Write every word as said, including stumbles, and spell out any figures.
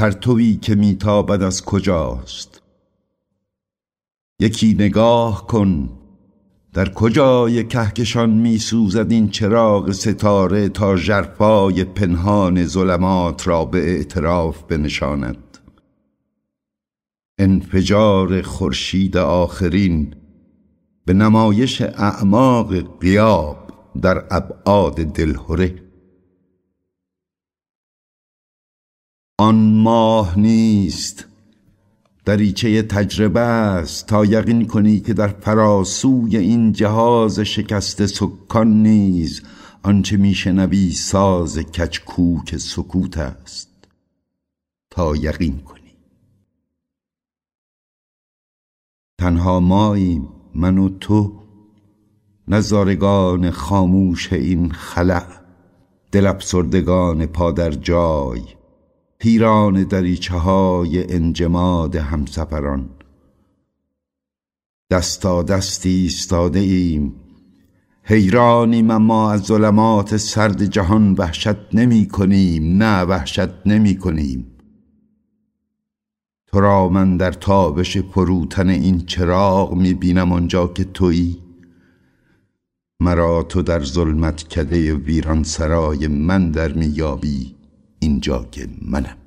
پرتویی که میتابد از کجاست؟ یکی نگاه کن در کجای کهکشان میسوزد این چراغ ستاره تا ژرفای پنهان ظلمات را به اعتراف بنشاند. انفجار خورشید آخرین به نمایش اعماق غیاب در ابعاد دلهره. آن ماه نیست، دریچه تجربه است تا یقین کنی که در فراسوی این جهاز شکست سکان نیز آنچه میشنوی ساز کچکوک سکوت است تا یقین کنی. تنها ماییم من و تو، نظارگان خاموش این خلأ، دل افسردگان پا در جای، پیران دریچه های انجماد همسفران. دستا دستی ایستاده ایم، حیرانیم اما از ظلمات سرد جهان وحشت نمی کنیم. نه وحشت نمی کنیم. تو را من در تابش فروتن این چراغ می بینم آنجا که تویی. مرا تو در ظلمت کده ویران سرای من در می یابی اینجا که منم.